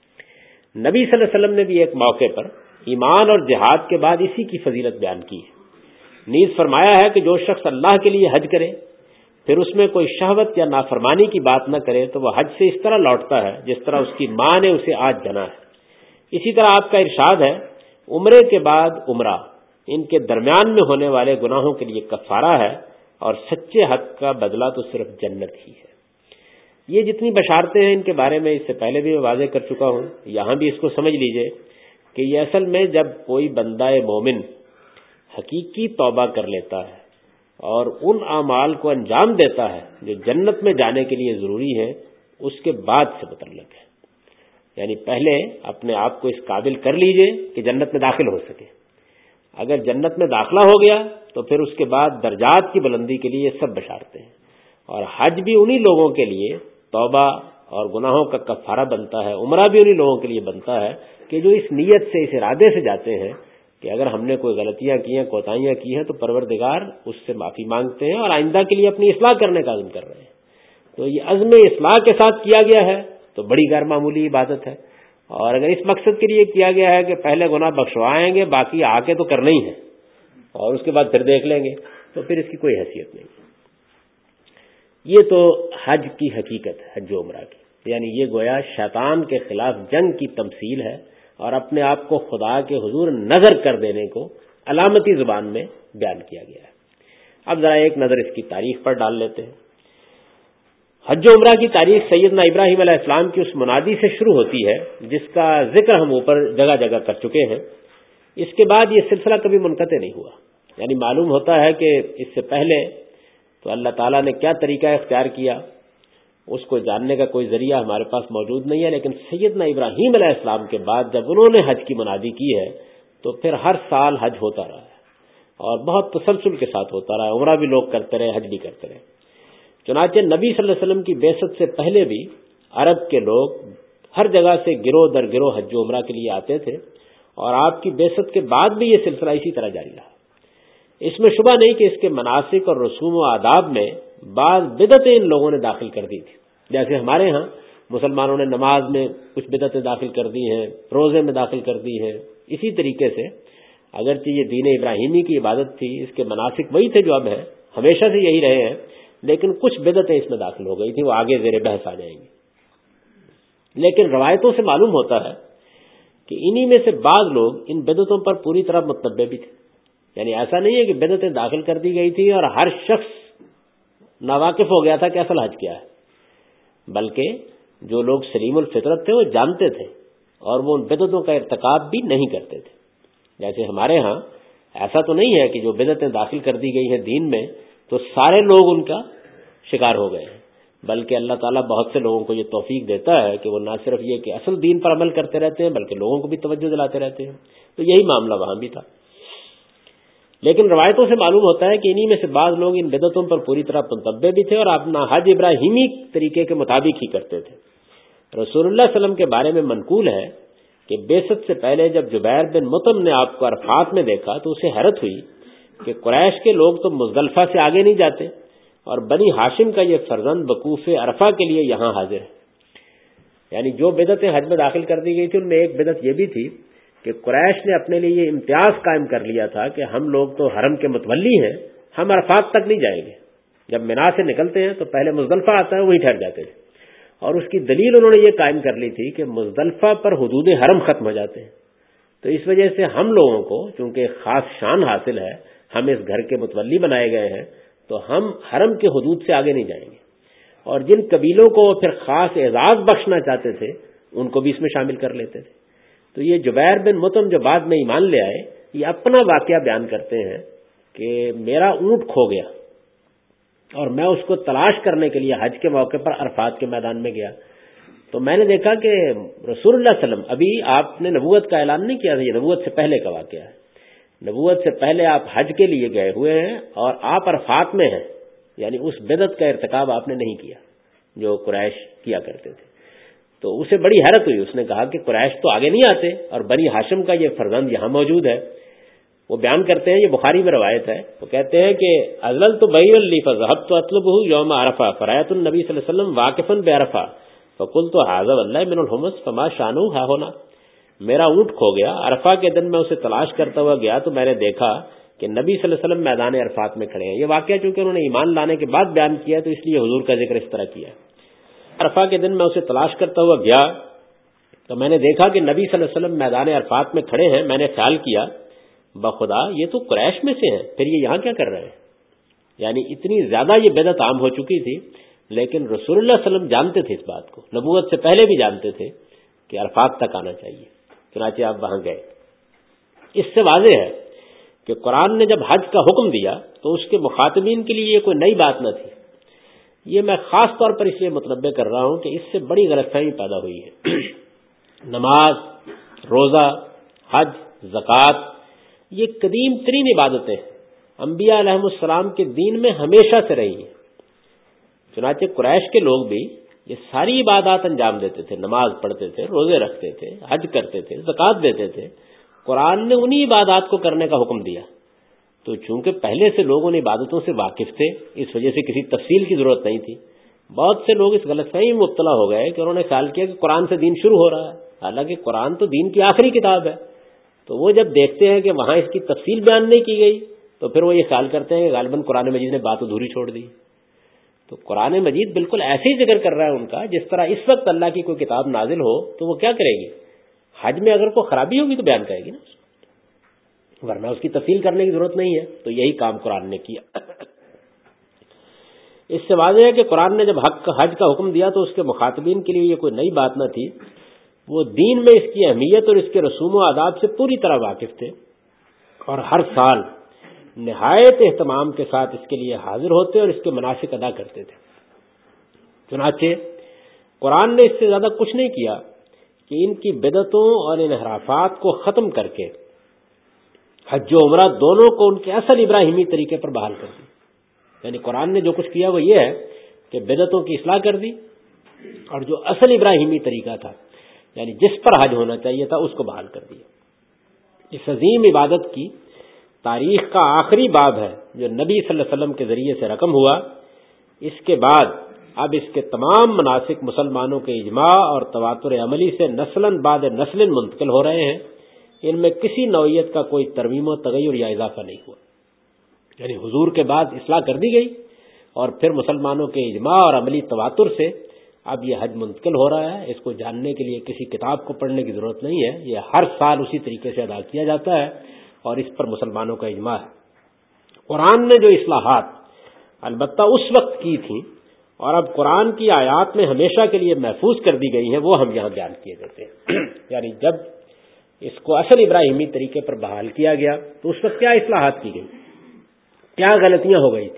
ہے۔ نبی صلی اللہ علیہ وسلم نے بھی ایک موقع پر ایمان اور جہاد کے بعد اسی کی فضیلت بیان کی ہے، نیز فرمایا ہے کہ جو شخص اللہ کے لیے حج کرے پھر اس میں کوئی شہوت یا نافرمانی کی بات نہ کرے تو وہ حج سے اس طرح لوٹتا ہے جس طرح اس کی ماں نے اسے آج جنا ہے۔ اسی طرح آپ کا ارشاد ہے عمرے کے بعد عمرہ ان کے درمیان میں ہونے والے گناہوں کے لیے کفارہ ہے، اور سچے حق کا بدلہ تو صرف جنت ہی ہے۔ یہ جتنی بشارتیں ہیں ان کے بارے میں اس سے پہلے بھی میں واضح کر چکا ہوں، یہاں بھی اس کو سمجھ لیجئے کہ یہ اصل میں جب کوئی بندہ مومن حقیقی توبہ کر لیتا ہے اور ان اعمال کو انجام دیتا ہے جو جنت میں جانے کے لیے ضروری ہے، اس کے بعد سے متعلق ہے۔ یعنی پہلے اپنے آپ کو اس قابل کر لیجئے کہ جنت میں داخل ہو سکے، اگر جنت میں داخلہ ہو گیا تو پھر اس کے بعد درجات کی بلندی کے لیے سب بشارتیں ہیں، اور حج بھی انہی لوگوں کے لیے توبہ اور گناہوں کا کفارہ بنتا ہے، عمرہ بھی انہی لوگوں کے لیے بنتا ہے کہ جو اس نیت سے اس ارادے سے جاتے ہیں کہ اگر ہم نے کوئی غلطیاں کی ہیں، کوتاہیاں کی ہیں تو پروردگار اس سے معافی مانگتے ہیں اور آئندہ کے لیے اپنی اصلاح کرنے کا عزم کر رہے ہیں۔ تو یہ عزم اصلاح کے ساتھ کیا گیا ہے تو بڑی غیر معمولی عبادت ہے، اور اگر اس مقصد کے لیے کیا گیا ہے کہ پہلے گناہ بخشوائیں گے باقی آ کے تو کرنا ہی ہے اور اس کے بعد پھر دیکھ لیں گے، تو پھر اس کی کوئی حیثیت نہیں۔ یہ تو حج کی حقیقت ہے، حج و عمرہ کی، یعنی یہ گویا شیطان کے خلاف جنگ کی تمثیل ہے اور اپنے آپ کو خدا کے حضور نظر کر دینے کو علامتی زبان میں بیان کیا گیا ہے۔ اب ذرا ایک نظر اس کی تاریخ پر ڈال لیتے ہیں۔ حج و عمرہ کی تاریخ سیدنا ابراہیم علیہ السلام کی اس منادی سے شروع ہوتی ہے جس کا ذکر ہم اوپر جگہ جگہ کر چکے ہیں۔ اس کے بعد یہ سلسلہ کبھی منقطع نہیں ہوا، یعنی معلوم ہوتا ہے کہ اس سے پہلے تو اللہ تعالیٰ نے کیا طریقہ اختیار کیا اس کو جاننے کا کوئی ذریعہ ہمارے پاس موجود نہیں ہے، لیکن سیدنا ابراہیم علیہ السلام کے بعد جب انہوں نے حج کی منادی کی ہے تو پھر ہر سال حج ہوتا رہا ہے اور بہت تسلسل کے ساتھ ہوتا رہا ہے، عمرہ بھی لوگ کرتے رہے، حج بھی کرتے رہے۔ چنانچہ نبی صلی اللہ علیہ وسلم کی بعثت سے پہلے بھی عرب کے لوگ ہر جگہ سے گروہ در گروہ حج و عمرہ کے لیے آتے تھے اور آپ کی بعثت کے بعد بھی یہ سلسلہ اسی طرح جاری رہا۔ اس میں شبہ نہیں کہ اس کے مناسک اور رسوم و آداب میں بعض بدعتیں ان لوگوں نے داخل کر دی تھی، جیسے ہمارے ہاں مسلمانوں نے نماز میں کچھ بدعتیں داخل کر دی ہیں، روزے میں داخل کر دی ہیں۔ اسی طریقے سے اگرچہ یہ دین ابراہیمی کی عبادت تھی، اس کے مناسک وہی تھے جو اب ہیں، ہمیشہ سے یہی رہے ہیں، لیکن کچھ بدعتیں اس میں داخل ہو گئی تھی، وہ آگے زیر بحث آ جائیں گی۔ لیکن روایتوں سے معلوم ہوتا ہے کہ انہی میں سے بعض لوگ ان بدعتوں پر پوری طرح متنبع بھی تھے، یعنی ایسا نہیں ہے کہ بدعتیں داخل کر دی گئی تھی اور ہر شخص ناواقف ہو گیا تھا کہ اصل حج کیا ہے، بلکہ جو لوگ سلیم الفطرت تھے وہ جانتے تھے اور وہ ان بدعتوں کا ارتکاب بھی نہیں کرتے تھے۔ جیسے ہمارے ہاں ایسا تو نہیں ہے کہ جو بدعتیں داخل کر دی گئی ہیں دین میں تو سارے لوگ ان کا شکار ہو گئے ہیں، بلکہ اللہ تعالیٰ بہت سے لوگوں کو یہ توفیق دیتا ہے کہ وہ نہ صرف یہ کہ اصل دین پر عمل کرتے رہتے ہیں بلکہ لوگوں کو بھی توجہ دلاتے رہتے ہیں، تو یہی معاملہ وہاں بھی تھا۔ لیکن روایتوں سے معلوم ہوتا ہے کہ انہی میں سے بعض لوگ ان بدعتوں پر پوری طرح متنبع بھی تھے اور اپنا حج ابراہیمی طریقے کے مطابق ہی کرتے تھے۔ رسول اللہ صلی اللہ علیہ وسلم کے بارے میں منقول ہے کہ بعثت سے پہلے جب جبیر بن مطعم نے آپ کو عرفات میں دیکھا تو اسے حیرت ہوئی کہ قریش کے لوگ تو مزدلفہ سے آگے نہیں جاتے اور بنی ہاشم کا یہ فرزند وقوف عرفہ کے لیے یہاں حاضر ہے۔ یعنی جو بدعتیں حج میں داخل کر دی گئی تھی ان میں ایک بدعت یہ بھی تھی کہ قریش نے اپنے لیے یہ امتیاز قائم کر لیا تھا کہ ہم لوگ تو حرم کے متولی ہیں، ہم عرفات تک نہیں جائیں گے، جب منا سے نکلتے ہیں تو پہلے مزدلفہ آتا ہے وہیں ٹھہر جاتے تھے، اور اس کی دلیل انہوں نے یہ قائم کر لی تھی کہ مزدلفہ پر حدود حرم ختم ہو جاتے ہیں، تو اس وجہ سے ہم لوگوں کو چونکہ خاص شان حاصل ہے، ہم اس گھر کے متولی بنائے گئے ہیں، تو ہم حرم کے حدود سے آگے نہیں جائیں گے، اور جن قبیلوں کو پھر خاص اعزاز بخشنا چاہتے تھے ان کو بھی اس میں شامل کر لیتے تھے۔ تو یہ جبیر بن مطعم جو بعد میں ایمان لے آئے، یہ اپنا واقعہ بیان کرتے ہیں کہ میرا اونٹ کھو گیا اور میں اس کو تلاش کرنے کے لیے حج کے موقع پر عرفات کے میدان میں گیا، تو میں نے دیکھا کہ رسول اللہ صلی اللہ علیہ وسلم، ابھی آپ نے نبوت کا اعلان نہیں کیا تھا، یہ نبوت سے پہلے کا واقعہ ہے، نبوت سے پہلے آپ حج کے لیے گئے ہوئے ہیں اور آپ عرفات میں ہیں، یعنی اس بدعت کا ارتکاب آپ نے نہیں کیا جو قریش کیا کرتے تھے۔ تو اسے بڑی حیرت ہوئی، اس نے کہا کہ قریش تو آگے نہیں آتے اور بنی ہاشم کا یہ فرزند یہاں موجود ہے۔ وہ بیان کرتے ہیں، یہ بخاری میں روایت ہے، وہ کہتے ہیں کہ اذللت بین لی فذهبت اطلبه یوم عرفہ فرأیت النبی صلی اللہ علیہ وسلم واقفا بعرفہ فقلت هذا والله من الحمص فما شانه ها هنا، میرا اونٹ کھو گیا، عرفہ کے دن میں اسے تلاش کرتا ہوا گیا تو میں نے دیکھا کہ نبی صلی اللہ علیہ وسلم میدان عرفات میں کھڑے ہیں۔ یہ واقعہ چونکہ انہوں نے ایمان لانے کے بعد بیان کیا تو اس لیے حضور کا ذکر اس طرح کیا۔ عرفہ کے دن میں اسے تلاش کرتا ہوا گیا تو میں نے دیکھا کہ نبی صلی اللہ علیہ وسلم میدان عرفات میں کھڑے ہیں، میں نے خیال کیا بخدا یہ تو قریش میں سے ہیں، پھر یہ یہاں کیا کر رہے ہیں؟ یعنی اتنی زیادہ یہ بدعت عام ہو چکی تھی، لیکن رسول اللہ صلی اللہ علیہ وسلم جانتے تھے اس بات کو، نبوت سے پہلے بھی جانتے تھے کہ عرفات تک آنا چاہیے، چنانچہ آپ وہاں گئے۔ اس سے واضح ہے کہ قرآن نے جب حج کا حکم دیا تو اس کے مخاطبین کے لیے یہ کوئی نئی بات نہ تھی۔ یہ میں خاص طور پر اس لیے متنبع کر رہا ہوں کہ اس سے بڑی غلط فہمی پیدا ہوئی ہے۔ نماز، روزہ، حج، زکوٰۃ یہ قدیم ترین عبادتیں انبیاء علیہم السلام کے دین میں ہمیشہ سے رہی ہیں، چنانچہ قریش کے لوگ بھی یہ ساری عبادات انجام دیتے تھے، نماز پڑھتے تھے، روزے رکھتے تھے، حج کرتے تھے، زکوٰۃ دیتے تھے، قرآن نے انہی عبادات کو کرنے کا حکم دیا۔ تو چونکہ پہلے سے لوگ ان عبادتوں سے واقف تھے، اس وجہ سے کسی تفصیل کی ضرورت نہیں تھی۔ بہت سے لوگ اس غلط فہمی میں مبتلا ہو گئے کہ انہوں نے خیال کیا کہ قرآن سے دین شروع ہو رہا ہے، اور قرآن سے دین شروع ہو رہا ہے، لیکن قرآن نے انہی عبادات کو کرنے کا حکم دیا۔ تو چونکہ پہلے سے لوگ ان عبادتوں سے واقف تھے، اس وجہ سے کسی تفصیل کی ضرورت نہیں تھی۔ بہت سے لوگ اس غلط فہمی میں مبتلا ہو گئے کہ انہوں نے خیال کیا کہ قرآن سے دین شروع ہو رہا ہے، حالانکہ قرآن تو دین کی آخری کتاب ہے. تو وہ جب دیکھتے ہیں کہ وہاں اس کی تفصیل بیان نہیں کی گئی تو پھر وہ یہ خیال کرتے ہیں کہ غالباً قرآن مجید نے بات ادھوری چھوڑ دی. تو قرآن مجید بالکل ایسے ہی ذکر کر رہا ہے ان کا جس طرح اس وقت اللہ کی کوئی کتاب نازل ہو تو وہ کیا کرے گی, حج میں اگر کوئی خرابی ہوگی تو بیان کرے گی نا, ورنہ اس کی تفصیل کرنے کی ضرورت نہیں ہے. تو یہی کام قرآن نے کیا. اس سے واضح ہے کہ قرآن نے جب حج کا حکم دیا تو اس کے مخاطبین کے لیے یہ کوئی نئی بات نہ تھی. وہ دین میں اس کی اہمیت اور اس کے رسوم و آداب سے پوری طرح واقف تھے اور ہر سال نہایت اہتمام کے ساتھ اس کے لیے حاضر ہوتے اور اس کے مناسک ادا کرتے تھے. چنانچہ قرآن نے اس سے زیادہ کچھ نہیں کیا کہ ان کی بدعتوں اور انحرافات کو ختم کر کے حج و عمرہ دونوں کو ان کے اصل ابراہیمی طریقے پر بحال کر دی. یعنی قرآن نے جو کچھ کیا وہ یہ ہے کہ بدعتوں کی اصلاح کر دی اور جو اصل ابراہیمی طریقہ تھا یعنی جس پر حج ہونا چاہیے تھا اس کو بحال کر دیا. اس عظیم عبادت کی تاریخ کا آخری باب ہے جو نبی صلی اللہ علیہ وسلم کے ذریعے سے رقم ہوا. اس کے بعد اب اس کے تمام مناسک مسلمانوں کے اجماع اور تواتر عملی سے نسلاً بعد نسل منتقل ہو رہے ہیں. ان میں کسی نوعیت کا کوئی ترمیم و تغیر یا اضافہ نہیں ہوا. یعنی حضور کے بعد اصلاح کر دی گئی اور پھر مسلمانوں کے اجماع اور عملی تواتر سے اب یہ حج منتقل ہو رہا ہے. اس کو جاننے کے لیے کسی کتاب کو پڑھنے کی ضرورت نہیں ہے. یہ ہر سال اسی طریقے سے ادا کیا جاتا ہے اور اس پر مسلمانوں کا اجماع ہے. قرآن نے جو اصلاحات البتہ اس وقت کی تھیں اور اب قرآن کی آیات میں ہمیشہ کے لیے محفوظ کر دی گئی ہیں وہ ہم یہاں بیان کیے دیتے ہیں. یعنی جب اس کو اصل ابراہیمی طریقے پر بحال کیا گیا تو اس وقت کیا اصلاحات کی گئی, کیا غلطیاں ہو گئی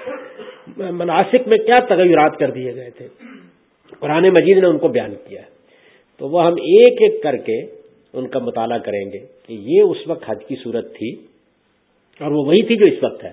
تھی, مناسک میں کیا تغیرات کر دیے گئے تھے, قرآن مجید نے ان کو بیان کیا ہے. تو وہ ہم ایک ایک کر کے ان کا مطالعہ کریں گے کہ یہ اس وقت حج کی صورت تھی اور وہ وہی تھی جو اس وقت ہے.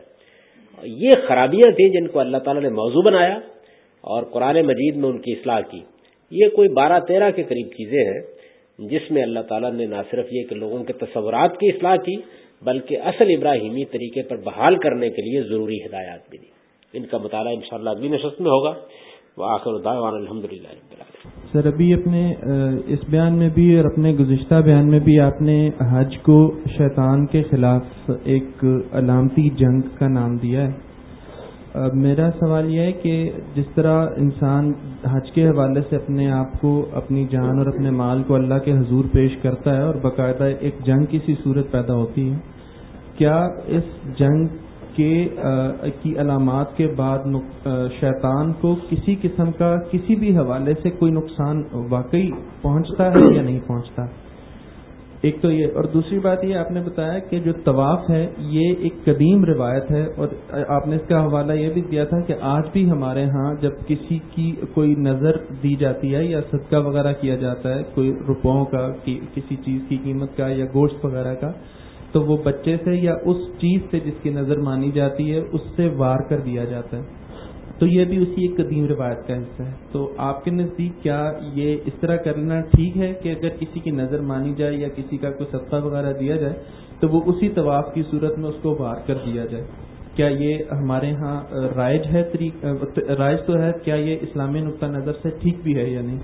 یہ خرابیاں تھیں جن کو اللہ تعالیٰ نے موضوع بنایا اور قرآن مجید میں ان کی اصلاح کی. یہ کوئی 12-13 کے قریب چیزیں ہیں جس میں اللہ تعالیٰ نے نہ صرف یہ کہ لوگوں کے تصورات کی اصلاح کی بلکہ اصل ابراہیمی طریقے پر بحال کرنے کے لیے ضروری ہدایات بھی دی. ان کا مطالعہ انشاءاللہ اگلی نشست میں ہوگا. وآخر دعوانا الحمدللہ رب العالمین. سر ابھی اپنے اس بیان میں بھی اور اپنے گزشتہ بیان میں بھی آپ نے حج کو شیطان کے خلاف ایک علامتی جنگ کا نام دیا ہے. میرا سوال یہ ہے کہ جس طرح انسان حج کے حوالے سے اپنے آپ کو, اپنی جان اور اپنے مال کو اللہ کے حضور پیش کرتا ہے اور باقاعدہ ایک جنگ کی سی صورت پیدا ہوتی ہے, کیا اس جنگ کی علامات کے بعد شیطان کو کسی قسم کا کسی بھی حوالے سے کوئی نقصان واقعی پہنچتا ہے یا نہیں پہنچتا؟ ایک تو یہ, اور دوسری بات یہ آپ نے بتایا کہ جو طواف ہے یہ ایک قدیم روایت ہے اور آپ نے اس کا حوالہ یہ بھی دیا تھا کہ آج بھی ہمارے ہاں جب کسی کی کوئی نظر دی جاتی ہے یا صدقہ وغیرہ کیا جاتا ہے کوئی روپوں کا, کسی چیز کی قیمت کا یا گوشت وغیرہ کا, تو وہ بچے سے یا اس چیز سے جس کی نظر مانی جاتی ہے اس سے وار کر دیا جاتا ہے. تو یہ بھی اسی ایک قدیم روایت کا حصہ ہے. تو آپ کے نزدیک کیا یہ اس طرح کرنا ٹھیک ہے کہ اگر کسی کی نظر مانی جائے یا کسی کا کوئی صدقہ وغیرہ دیا جائے تو وہ اسی طواف کی صورت میں اس کو وار کر دیا جائے؟ کیا یہ ہمارے ہاں رائج ہے؟ رائج تو ہے, کیا یہ اسلامی نقطہ نظر سے ٹھیک بھی ہے یا نہیں؟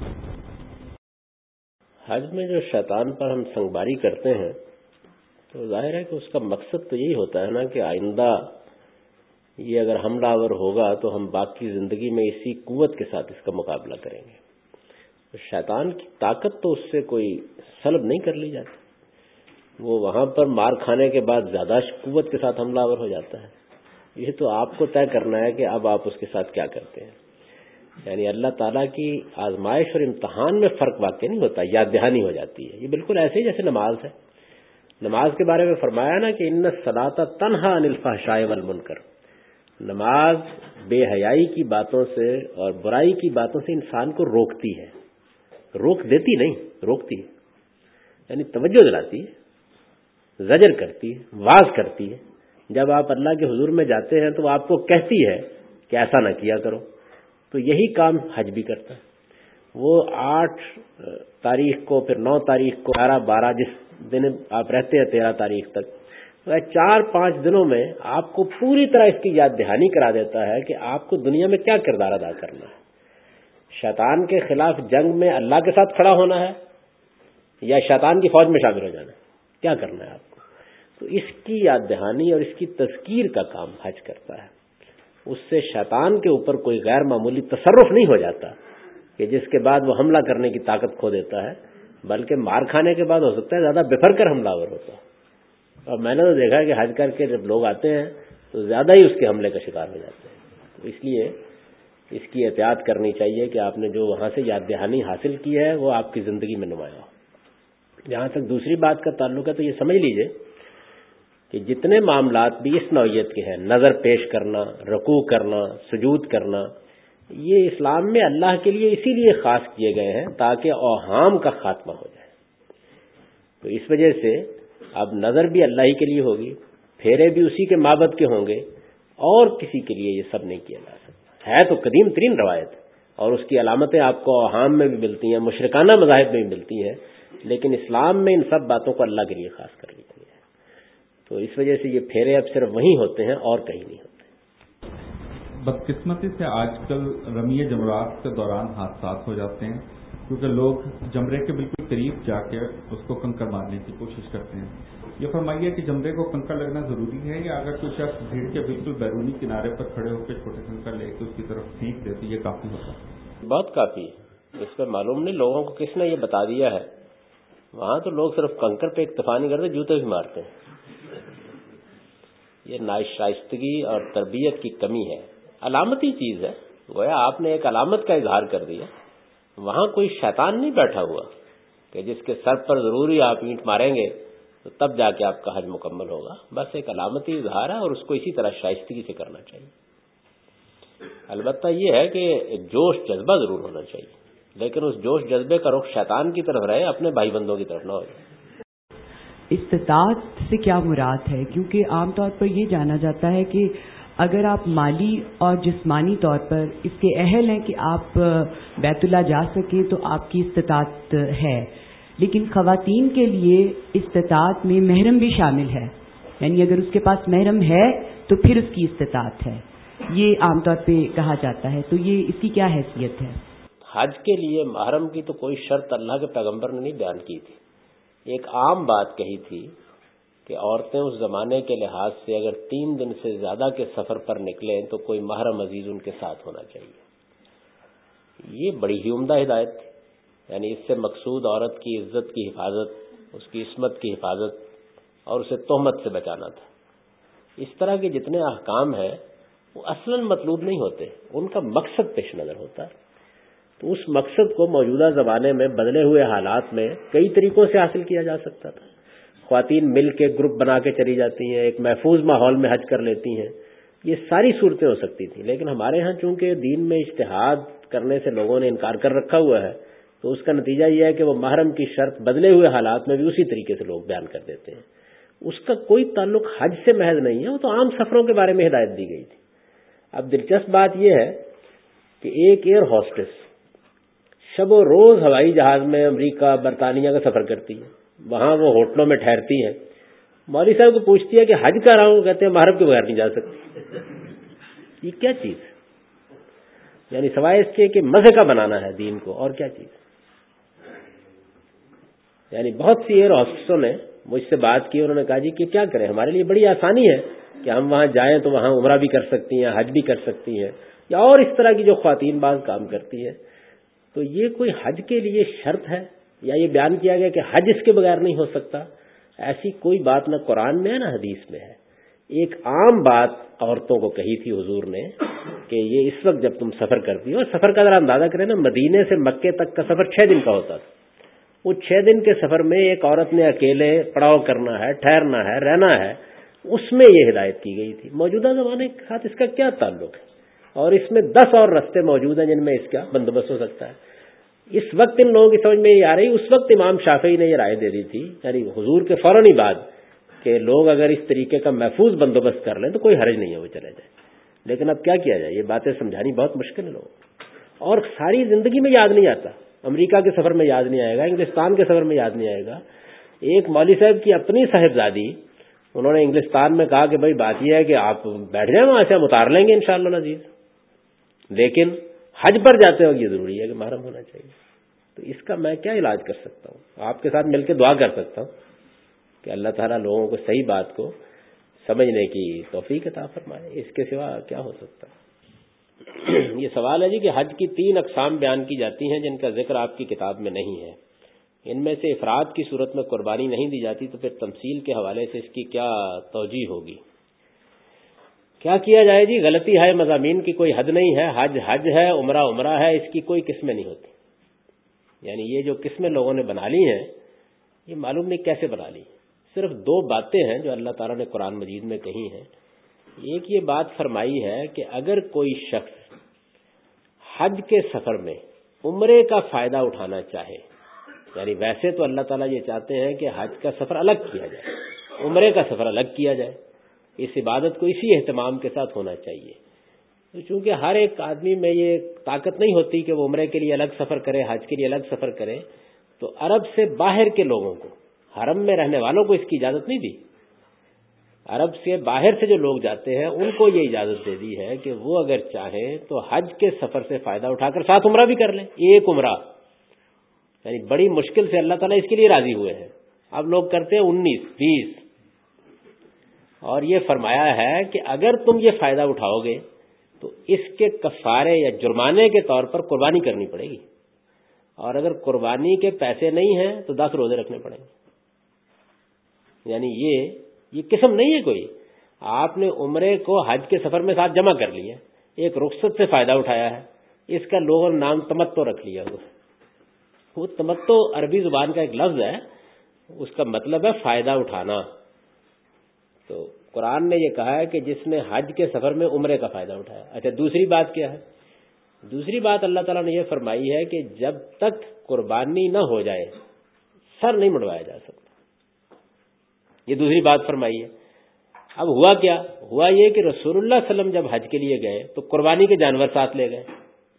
حج میں جو شیطان پر ہم سنگباری کرتے ہیں تو ظاہر ہے کہ اس کا مقصد تو یہی ہوتا ہے نا کہ آئندہ یہ اگر حملہ آور ہوگا تو ہم باقی زندگی میں اسی قوت کے ساتھ اس کا مقابلہ کریں گے. تو شیطان کی طاقت تو اس سے کوئی سلب نہیں کر لی جاتی, وہ وہاں پر مار کھانے کے بعد زیادہ قوت کے ساتھ حملہ آور ہو جاتا ہے. یہ تو آپ کو طے کرنا ہے کہ اب آپ اس کے ساتھ کیا کرتے ہیں. یعنی اللہ تعالیٰ کی آزمائش اور امتحان میں فرق واقع نہیں ہوتا, یاد دہانی ہو جاتی ہے. یہ بالکل ایسے ہی جیسے نماز ہے. نماز کے بارے میں فرمایا نا کہ ان الصلاۃ تنہی عن الفحشاء والمنکر, نماز بے حیائی کی باتوں سے اور برائی کی باتوں سے انسان کو روکتی ہے, روک دیتی نہیں, روکتی ہے. یعنی توجہ دلاتی ہے, زجر کرتی ہے, واعظ کرتی ہے. جب آپ اللہ کے حضور میں جاتے ہیں تو آپ کو کہتی ہے کہ ایسا نہ کیا کرو. تو یہی کام حج بھی کرتا ہے. وہ 8 تاریخ کو, پھر 9 تاریخ کو, 11, 12 جس دن آپ رہتے ہیں 13 تاریخ تک, 4-5 دنوں میں آپ کو پوری طرح اس کی یاد دہانی کرا دیتا ہے کہ آپ کو دنیا میں کیا کردار ادا کرنا ہے. شیطان کے خلاف جنگ میں اللہ کے ساتھ کھڑا ہونا ہے یا شیطان کی فوج میں شامل ہو جانا ہے، کیا کرنا ہے آپ کو؟ تو اس کی یاد دہانی اور اس کی تذکیر کا کام حج کرتا ہے. اس سے شیطان کے اوپر کوئی غیر معمولی تصرف نہیں ہو جاتا کہ جس کے بعد وہ حملہ کرنے کی طاقت کھو دیتا ہے، بلکہ مار کھانے کے بعد ہو سکتا ہے زیادہ بفر کر حملہ آور ہوتا ہے. اور میں نے تو دیکھا ہے کہ حج کر کے جب لوگ آتے ہیں تو زیادہ ہی اس کے حملے کا شکار ہو جاتے ہیں. تو اس لیے اس کی احتیاط کرنی چاہیے کہ آپ نے جو وہاں سے یاد دہانی حاصل کی ہے وہ آپ کی زندگی میں نمایاں ہو. جہاں تک دوسری بات کا تعلق ہے تو یہ سمجھ لیجئے کہ جتنے معاملات بھی اس نوعیت کے ہیں، نظر پیش کرنا، رکوع کرنا، سجود کرنا، یہ اسلام میں اللہ کے لیے اسی لیے خاص کیے گئے ہیں تاکہ اوہام کا خاتمہ ہو جائے. تو اس وجہ سے اب نظر بھی اللہ ہی کے لیے ہوگی، پھیرے بھی اسی کے معبد کے ہوں گے، اور کسی کے لیے یہ سب نہیں کیا جا سکتا. ہے تو قدیم ترین روایت، اور اس کی علامتیں آپ کو اوہام میں بھی ملتی ہیں، مشرکانہ مذاہب میں بھی ملتی ہیں، لیکن اسلام میں ان سب باتوں کو اللہ کے لیے خاص کر لی گئی ہے. تو اس وجہ سے یہ پھیرے اب صرف وہیں ہوتے ہیں اور کہیں نہیں ہوتے. بدقسمتی سے آج کل رمی جمرات کے دوران حادثات ہو جاتے ہیں کیونکہ لوگ جمرے کے بالکل قریب جا کے اس کو کنکر مارنے کی کوشش کرتے ہیں. یہ فرمائیے کہ جمرے کو کنکر لگنا ضروری ہے، یا اگر کوئی شخص بھیڑ کے بالکل بیرونی کنارے پر کھڑے ہو کے چھوٹے کنکر لے کے اس کی طرف پھینک دے تو یہ کافی ہوتا ہے؟ بہت کافی ہے. اس پہ معلوم نہیں لوگوں کو کس نے یہ بتا دیا ہے. وہاں تو لوگ صرف کنکر پہ اکتفا نہیں کرتے، جوتے بھی مارتے ہیں. یہ ناشائستگی اور تربیت کی کمی ہے. علامتی چیز ہے، گویا آپ نے ایک علامت کا اظہار کر دیا. وہاں کوئی شیطان نہیں بیٹھا ہوا کہ جس کے سر پر ضروری آپ اینٹ ماریں گے تو تب جا کے آپ کا حج مکمل ہوگا. بس ایک علامتی اظہار ہے اور اس کو اسی طرح شائستگی سے کرنا چاہیے. البتہ یہ ہے کہ ایک جوش جذبہ ضرور ہونا چاہیے، لیکن اس جوش جذبے کا رخ شیطان کی طرف رہے، اپنے بھائی بندوں کی طرف نہ ہو جائے. استطاعت سے کیا مراد ہے؟ کیونکہ عام طور پر یہ جانا جاتا ہے کہ اگر آپ مالی اور جسمانی طور پر اس کے اہل ہیں کہ آپ بیت اللہ جا سکیں تو آپ کی استطاعت ہے، لیکن خواتین کے لیے استطاعت میں محرم بھی شامل ہے. یعنی اگر اس کے پاس محرم ہے تو پھر اس کی استطاعت ہے، یہ عام طور پہ کہا جاتا ہے. تو یہ اس کی کیا حیثیت ہے؟ حج کے لیے محرم کی تو کوئی شرط اللہ کے پیغمبر نے نہیں بیان کی تھی. ایک عام بات کہی تھی کہ عورتیں اس زمانے کے لحاظ سے اگر 3 دن سے زیادہ کے سفر پر نکلیں تو کوئی محرم عزیز ان کے ساتھ ہونا چاہیے. یہ بڑی ہی عمدہ ہدایت تھی. یعنی اس سے مقصود عورت کی عزت کی حفاظت، اس کی عصمت کی حفاظت اور اسے تہمت سے بچانا تھا. اس طرح کے جتنے احکام ہیں وہ اصلاً مطلوب نہیں ہوتے، ان کا مقصد پیش نظر ہوتا ہے. تو اس مقصد کو موجودہ زمانے میں بدلے ہوئے حالات میں کئی طریقوں سے حاصل کیا جا سکتا تھا. خواتین مل کے گروپ بنا کے چلی جاتی ہیں، ایک محفوظ ماحول میں حج کر لیتی ہیں. یہ ساری صورتیں ہو سکتی تھیں، لیکن ہمارے ہاں چونکہ دین میں اجتہاد کرنے سے لوگوں نے انکار کر رکھا ہوا ہے تو اس کا نتیجہ یہ ہے کہ وہ محرم کی شرط بدلے ہوئے حالات میں بھی اسی طریقے سے لوگ بیان کر دیتے ہیں. اس کا کوئی تعلق حج سے محض نہیں ہے، وہ تو عام سفروں کے بارے میں ہدایت دی گئی تھی. اب دلچسپ بات یہ ہے کہ ایک ایئر ہوسٹس شب و روز ہوائی جہاز میں امریکہ برطانیہ کا سفر کرتی ہے، وہاں وہ ہوٹلوں میں ٹھہرتی ہیں. مولوی صاحب کو پوچھتی ہے کہ حج کر رہا ہوں، کہتے ہیں محرم کے بغیر نہیں جا سکتی. یہ کیا چیز ہے؟ یعنی سوائے اس کے کہ مزے کا بنانا ہے دین کو، اور کیا چیز؟ یعنی بہت سی ایئر ہوسٹسوں نے مجھ سے بات کی، انہوں نے کہا جی کہ کیا کریں، ہمارے لیے بڑی آسانی ہے کہ ہم وہاں جائیں تو وہاں عمرہ بھی کر سکتی ہیں، حج بھی کر سکتی ہیں، یا اور اس طرح کی جو خواتین بعض کام کرتی ہیں. تو یہ کوئی حج کے لیے شرط ہے یا یہ بیان کیا گیا کہ حج اس کے بغیر نہیں ہو سکتا؟ ایسی کوئی بات نہ قرآن میں ہے نہ حدیث میں ہے. ایک عام بات عورتوں کو کہی تھی حضور نے کہ یہ اس وقت جب تم سفر کرتی ہو، اور سفر کا ذرا اندازہ کریں نا، مدینے سے مکے تک کا سفر 6 دن کا ہوتا تھا. وہ 6 دن کے سفر میں ایک عورت نے اکیلے پڑاؤ کرنا ہے، ٹھہرنا ہے، رہنا ہے. اس میں یہ ہدایت کی گئی تھی. موجودہ زمانے کے ساتھ اس کا کیا تعلق ہے؟ اور اس میں 10 اور رستے موجود ہیں جن میں اس کا بندوبست ہو سکتا ہے. اس وقت ان لوگوں کی سمجھ میں یہ آ رہی، اس وقت امام شافعی نے یہ رائے دے دی تھی، یعنی حضور کے فوراً ہی بعد، کہ لوگ اگر اس طریقے کا محفوظ بندوبست کر لیں تو کوئی حرج نہیں ہے وہ چلے جائیں. لیکن اب کیا کیا جائے، یہ باتیں سمجھانی بہت مشکل ہے لوگوں کو، اور ساری زندگی میں یاد نہیں آتا. امریکہ کے سفر میں یاد نہیں آئے گا، انگلستان کے سفر میں یاد نہیں آئے گا. ایک مولوی صاحب کی اپنی صاحبزادی، انہوں نے انگلستان میں کہا کہ بھائی بات یہ ہے کہ آپ بیٹھ جائیں وہاں سے، ہم اتار لیں گے انشاءاللہ العزیز، لیکن حج پر جاتے وقت یہ ضروری ہے کہ محرم ہونا چاہیے. تو تو اس کا میں کیا علاج کر سکتا ہوں؟ آپ کے ساتھ مل کے دعا کر سکتا ہوں کہ اللہ تعالیٰ لوگوں کو صحیح بات کو سمجھنے کی توفیق عطا فرمائے، اس کے سوا کیا ہو سکتا ہے؟ یہ سوال ہے جی کہ حج کی 3 اقسام بیان کی جاتی ہیں جن کا ذکر آپ کی کتاب میں نہیں ہے، ان میں سے افراد کی صورت میں قربانی نہیں دی جاتی، تو پھر تمثیل کے حوالے سے اس کی کیا توجیہ ہوگی؟ کیا کیا جائے جی؟ غلطی ہے، مضامین کی کوئی حد نہیں ہے، حج حج ہے، عمرہ عمرہ ہے، اس کی کوئی قسمیں نہیں ہوتی. یعنی یہ جو قسمیں لوگوں نے بنا لی ہیں یہ معلوم نہیں کیسے بنا لی. صرف 2 باتیں ہیں جو اللہ تعالیٰ نے قرآن مجید میں کہی ہیں. ایک یہ بات فرمائی ہے کہ اگر کوئی شخص حج کے سفر میں عمرے کا فائدہ اٹھانا چاہے، یعنی ویسے تو اللہ تعالیٰ یہ چاہتے ہیں کہ حج کا سفر الگ کیا جائے، عمرے کا سفر الگ کیا جائے، اس عبادت کو اسی اہتمام کے ساتھ ہونا چاہیے. تو چونکہ ہر ایک آدمی میں یہ طاقت نہیں ہوتی کہ وہ عمرے کے لیے الگ سفر کرے، حج کے لیے الگ سفر کرے، تو عرب سے باہر کے لوگوں کو، حرم میں رہنے والوں کو اس کی اجازت نہیں دی. عرب سے باہر سے جو لوگ جاتے ہیں ان کو یہ اجازت دے دی ہے کہ وہ اگر چاہیں تو حج کے سفر سے فائدہ اٹھا کر ساتھ عمرہ بھی کر لیں، ایک عمرہ. یعنی بڑی مشکل سے اللہ تعالیٰ اس کے لیے راضی ہوئے ہیں. اب لوگ کرتے ہیں 19 20، اور یہ فرمایا ہے کہ اگر تم یہ فائدہ اٹھاؤ گے تو اس کے کفارے یا جرمانے کے طور پر قربانی کرنی پڑے گی، اور اگر قربانی کے پیسے نہیں ہیں تو 10 روزے رکھنے پڑیں گے. یعنی یہ قسم نہیں ہے کوئی. آپ نے عمرے کو حج کے سفر میں ساتھ جمع کر لیا، ایک رخصت سے فائدہ اٹھایا ہے، اس کا لوگوں نے نام تمتع رکھ لیا. وہ تمتع عربی زبان کا ایک لفظ ہے، اس کا مطلب ہے فائدہ اٹھانا. تو قرآن نے یہ کہا ہے کہ جس نے حج کے سفر میں عمرے کا فائدہ اٹھایا. اچھا دوسری بات کیا ہے؟ دوسری بات اللہ تعالیٰ نے یہ فرمائی ہے کہ جب تک قربانی نہ ہو جائے سر نہیں مڑوایا جا سکتا. یہ دوسری بات فرمائی ہے. اب ہوا کیا؟ ہوا یہ کہ رسول اللہ صلی اللہ علیہ وسلم جب حج کے لیے گئے تو قربانی کے جانور ساتھ لے گئے.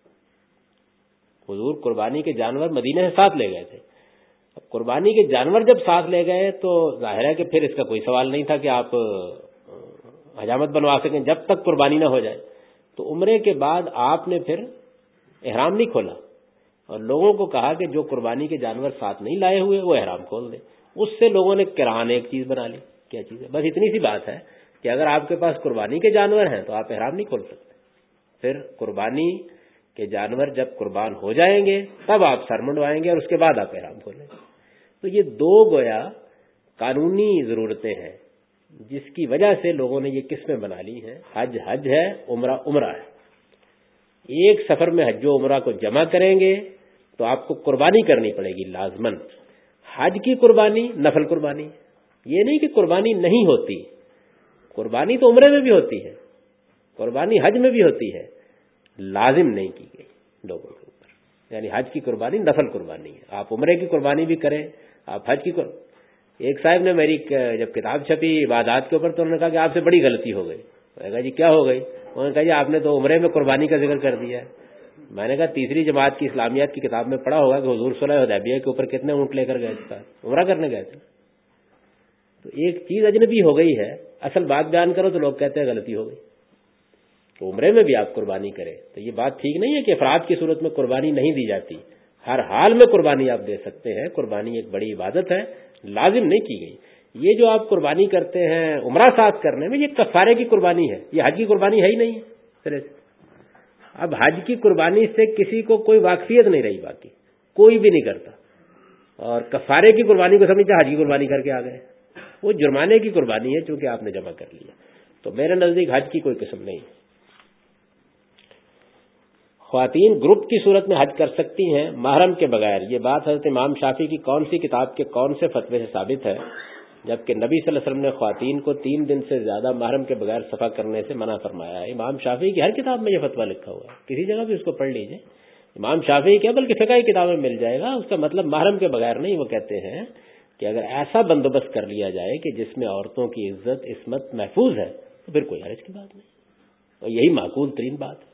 حضور قربانی کے جانور مدینے سے ساتھ لے گئے تھے. اب قربانی کے جانور جب ساتھ لے گئے تو ظاہر ہے کہ پھر اس کا کوئی سوال نہیں تھا کہ آپ حجامت بنوا سکیں جب تک قربانی نہ ہو جائے. تو عمرے کے بعد آپ نے پھر احرام نہیں کھولا اور لوگوں کو کہا کہ جو قربانی کے جانور ساتھ نہیں لائے ہوئے وہ احرام کھول دیں. اس سے لوگوں نے کران ایک چیز بنا لی. کیا چیز ہے؟ بس اتنی سی بات ہے کہ اگر آپ کے پاس قربانی کے جانور ہیں تو آپ احرام نہیں کھول سکتے. پھر قربانی کے جانور جب قربان ہو جائیں گے تب آپ سر منڈوائیں گے اور اس کے بعد آپ احرام کھولیں گے. تو یہ 2 گویا قانونی ضرورتیں ہیں جس کی وجہ سے لوگوں نے یہ قسمیں بنا لی ہیں. حج حج ہے، عمرہ عمرہ ہے. ایک سفر میں حج و عمرہ کو جمع کریں گے تو آپ کو قربانی کرنی پڑے گی لازماً. حج کی قربانی نفل قربانی، یہ نہیں کہ قربانی نہیں ہوتی. قربانی تو عمرے میں بھی ہوتی ہے، قربانی حج میں بھی ہوتی ہے، لازم نہیں کی گئی لوگوں کے اوپر. یعنی حج کی قربانی نفل قربانی ہے. آپ عمرے کی قربانی بھی کریں، آپ حج کی ایک صاحب نے میری جب کتاب چھپی عبادات کے اوپر تو انہوں نے کہا کہ آپ سے بڑی غلطی ہو گئی. میں نے کہا جی کیا ہو گئی؟ انہوں نے کہا جی آپ نے تو عمرے میں قربانی کا ذکر کر دیا ہے. میں نے کہا تیسری جماعت کی اسلامیات کی کتاب میں پڑھا ہوگا کہ حضور صلح حدیبیہ کے اوپر کتنے اونٹ لے کر گئے تھے، عمرہ کرنے گئے تھے. تو ایک چیز اجنبی ہو گئی ہے، اصل بات بیان کرو تو لوگ کہتے ہیں غلطی ہو گئی. تو عمرے میں بھی آپ قربانی کریں تو یہ بات ٹھیک نہیں ہے کہ افراد کی صورت میں قربانی نہیں دی جاتی. ہر حال میں قربانی آپ دے سکتے ہیں. قربانی ایک بڑی عبادت ہے، لازم نہیں کی گئی. یہ جو آپ قربانی کرتے ہیں عمرہ ساتھ کرنے میں، یہ کفارے کی قربانی ہے، یہ حج کی قربانی ہے ہی نہیں ہے. اب حج کی قربانی سے کسی کو کوئی واقفیت نہیں رہی، باقی کوئی بھی نہیں کرتا. اور کفارے کی قربانی کو سمجھتا حج کی قربانی کر کے آ گئے. وہ جرمانے کی قربانی ہے چونکہ آپ نے جمع کر لیا. تو میرے نزدیک حج کی کوئی قسم نہیں. خواتین گروپ کی صورت میں حج کر سکتی ہیں محرم کے بغیر. یہ بات حضرت امام شافعی کی کون سی کتاب کے کون سے فتوے سے ثابت ہے جبکہ نبی صلی اللہ علیہ وسلم نے خواتین کو 3 دن سے زیادہ محرم کے بغیر سفر کرنے سے منع فرمایا ہے؟ امام شافعی کی ہر کتاب میں یہ فتویٰ لکھا ہوا ہے، کسی جگہ بھی اس کو پڑھ لیجئے. امام شافعی کیا بلکہ فقہ کی کتابیں مل جائے گا. اس کا مطلب محرم کے بغیر نہیں. وہ کہتے ہیں کہ اگر ایسا بندوبست کر لیا جائے کہ جس میں عورتوں کی عزت عصمت محفوظ ہے تو پھر کوئی حرج کی بات نہیں، اور یہی معقول ترین بات ہے.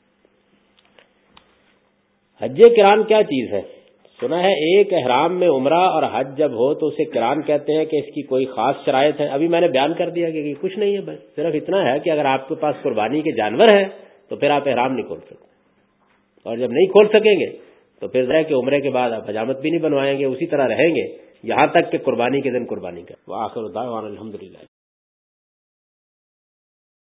حج کران کیا چیز ہے؟ سنا ہے ایک احرام میں عمرہ اور حج جب ہو تو اسے کران کہتے ہیں کہ اس کی کوئی خاص شرائط ہے. ابھی میں نے بیان کر دیا کہ کچھ نہیں ہے، بس صرف اتنا ہے کہ اگر آپ کے پاس قربانی کے جانور ہیں تو پھر آپ احرام نہیں کھول سکتے، اور جب نہیں کھول سکیں گے تو پھر ظاہر ہے کہ عمرے کے بعد آپ حجامت بھی نہیں بنوائیں گے، اسی طرح رہیں گے یہاں تک کہ قربانی کے دن قربانی کا۔ وآخر دعوانا الحمدللہ۔